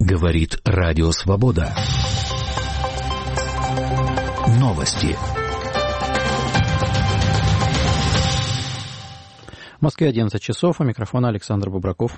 Говорит Радио Свобода. Новости. В Москве 11 часов. У микрофона Александр Бубраков.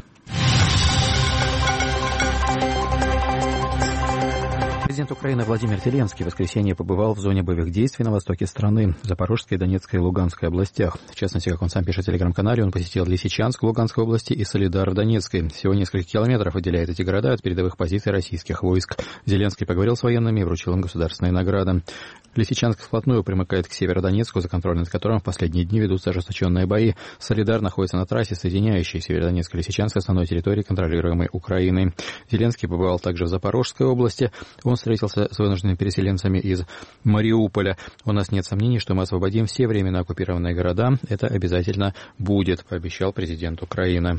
Президент Украины Владимир Зеленский в воскресенье побывал в зоне боевых действий на востоке страны, в Запорожской, Донецкой и Луганской областях. В частности, как он сам пишет в телеграм-канале, он посетил Лисичанск в Луганской области и Солидар в Донецкой. Всего несколько километров отделяет эти города от передовых позиций российских войск. Зеленский поговорил с военными и вручил им государственные награды. Лисичанск вплотную примыкает к Северодонецку, за контроль над которым в последние дни ведутся ожесточенные бои. Солидар находится на трассе, соединяющей Северодонецк и Лисичанск с основной территорией, контролируемой Украиной. Зеленский побывал также в Запорожской области. Он встретился с вынужденными переселенцами из Мариуполя. У нас нет сомнений, что мы освободим все временно оккупированные города. Это обязательно будет, пообещал президент Украины.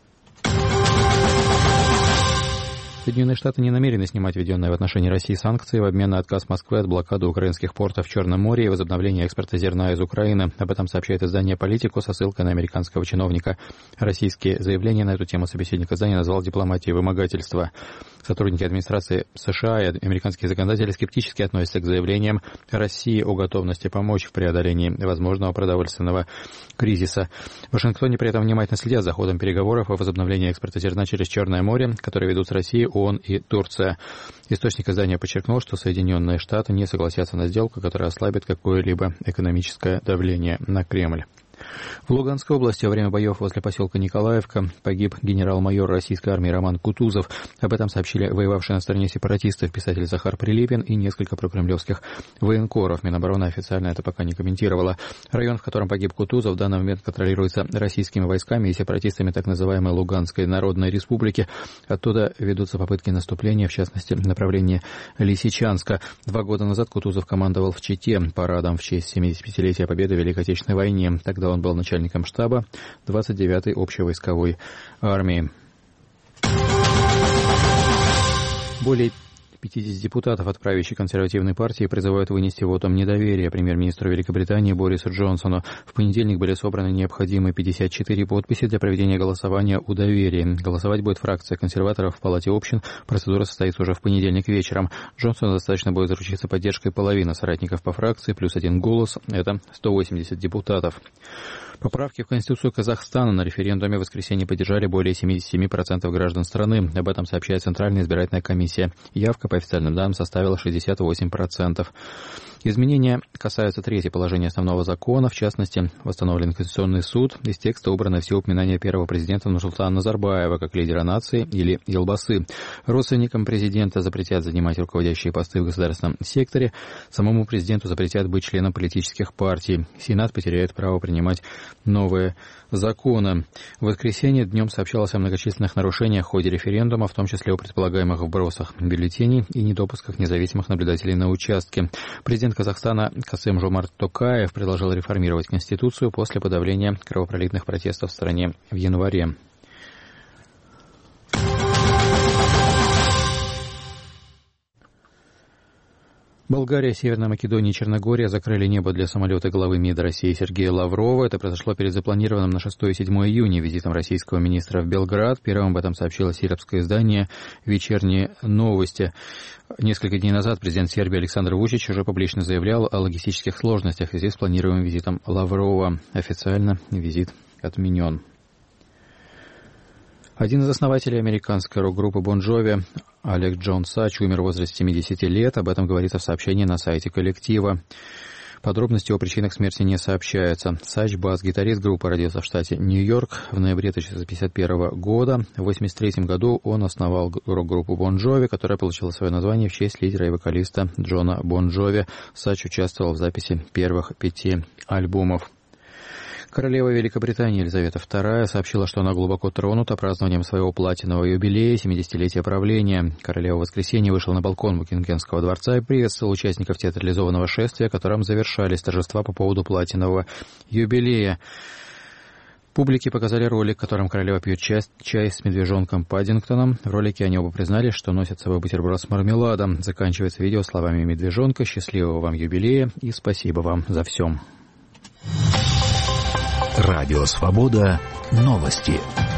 Соединенные Штаты не намерены снимать введенные в отношении России санкции в обмен на отказ Москвы от блокады украинских портов в Черном море и возобновления экспорта зерна из Украины. Об этом сообщает издание «Политику» со ссылкой на американского чиновника. Российские заявления на эту тему собеседник издания назвал дипломатией вымогательства. Сотрудники администрации США и американские законодатели скептически относятся к заявлениям России о готовности помочь в преодолении возможного продовольственного кризиса. В Вашингтоне при этом внимательно следят за ходом переговоров о возобновлении экспорта зерна через Черное море, которые ведут с Россией ООН и Турция. Источник издания подчеркнул, что Соединенные Штаты не согласятся на сделку, которая ослабит какое-либо экономическое давление на Кремль. В Луганской области во время боев возле поселка Николаевка погиб генерал-майор российской армии Роман Кутузов. Об этом сообщили воевавшие на стороне сепаратистов писатель Захар Прилепин и несколько прокремлевских военкоров. Минобороны официально это пока не комментировала. Район, в котором погиб Кутузов, в данный момент контролируется российскими войсками и сепаратистами так называемой Луганской Народной Республики. Оттуда ведутся попытки наступления, в частности, в направлении Лисичанска. 2 года назад Кутузов командовал в Чите парадом в честь 75-летия Победы в Великой Отечественной войне. Тогда он был начальником штаба 29-й общевойсковой армии. Более 50 депутатов от правящей консервативной партии призывают вынести вотум недоверия премьер-министру Великобритании Борису Джонсону. В понедельник были собраны необходимые 54 подписи для проведения голосования о доверии. Голосовать будет фракция консерваторов в Палате общин. Процедура состоится уже в понедельник вечером. Джонсону достаточно будет заручиться поддержкой половины соратников по фракции, плюс 1 голос. Это 180 депутатов. Поправки в Конституцию Казахстана на референдуме в воскресенье поддержали более 77% граждан страны. Об этом сообщает Центральная избирательная комиссия. Явка по официальным данным составила 68%. Изменения касаются 3-й положения основного закона, в частности, восстановлен Конституционный суд. Из текста убраны все упоминания первого президента Нурсултана Назарбаева как лидера нации или Елбасы. Родственникам президента запретят занимать руководящие посты в государственном секторе. Самому президенту запретят быть членом политических партий. Сенат потеряет право принимать новые законы. В воскресенье днем сообщалось о многочисленных нарушениях в ходе референдума, в том числе о предполагаемых вбросах бюллетеней и недопусках независимых наблюдателей на участке. Президент Казахстана Касым-Жомарт Токаев предложил реформировать Конституцию после подавления кровопролитных протестов в стране в январе. Болгария, Северная Македония и Черногория закрыли небо для самолета главы МИД России Сергея Лаврова. Это произошло перед запланированным на 6 и 7 июня визитом российского министра в Белград. Первым об этом сообщило сербское издание «Вечерние новости». Несколько дней назад президент Сербии Александр Вучич уже публично заявлял о логистических сложностях в связи с планируемым визитом Лаврова. Официально визит отменен. Один из основателей американской рок-группы Bon Jovi, Алек Джон Сач, умер в возрасте 70 лет. Об этом говорится в сообщении на сайте коллектива. Подробности о причинах смерти не сообщаются. Сач, бас-гитарист группы, родился в штате Нью-Йорк в ноябре 1951 года. В 1983 году он основал рок-группу Bon Jovi, которая получила свое название в честь лидера и вокалиста Джона Bon Jovi. Сач участвовал в записи первых 5 альбомов. Королева Великобритании Елизавета II сообщила, что она глубоко тронута празднованием своего платинового юбилея, 70-летия правления. Королева в воскресенье вышла на балкон Букингемского дворца и приветствовала участников театрализованного шествия, которым завершались торжества по поводу платинового юбилея. Публике показали ролик, в котором королева пьет чай с медвежонком Паддингтоном. В ролике они оба признали, что носят с собой бутерброд с мармеладом. Заканчивается видео словами медвежонка: «Счастливого вам юбилея и спасибо вам за все». Радио Свобода. Новости.